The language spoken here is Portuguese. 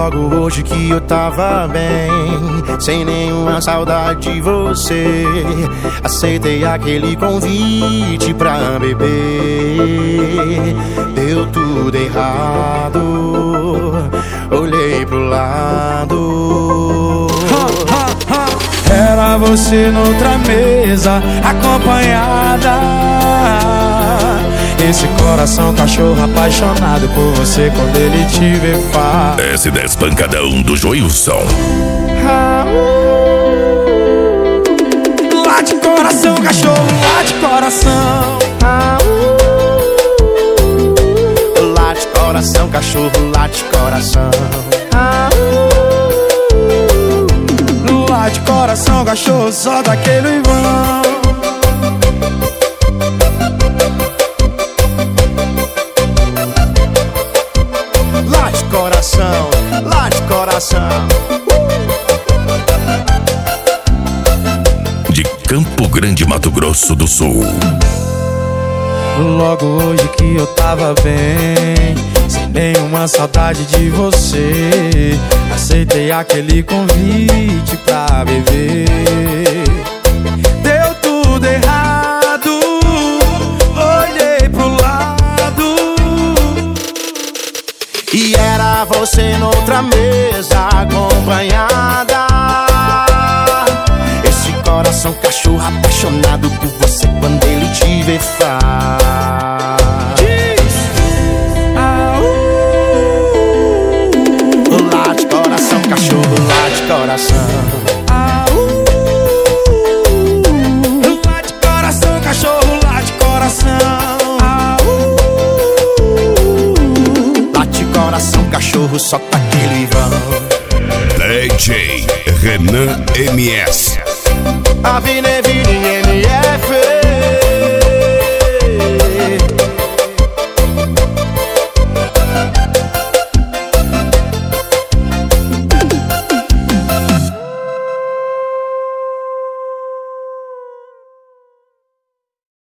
Logo hoje que eu tava bem, sem nenhuma saudade de você, aceitei aquele convite pra beber. Deu tudo errado, olhei pro lado. Era você noutra mesa, acompanhada. Esse coração cachorro apaixonado por você quando ele te vê faz. S10 pancadão do Joilson. Late coração, cachorro, late coração. Late coração, cachorro, late coração. Late coração, cachorro, só daquele vão. Late coração, late coração. De Campo Grande, Mato Grosso do Sul. Logo hoje que eu tava bem, sem nenhuma saudade de você, aceitei aquele convite pra beber. Deu tudo errado, olhei pro lado, e era você noutra mesa, acompanhada. Esse coração cachorro apaixonado por você quando ele te vê faz. Late coração, cachorro, late coração. Late coração, cachorro, late coração. Late coração, cachorro, só tá aquele vão. DJ Renan MS. Avenida MF.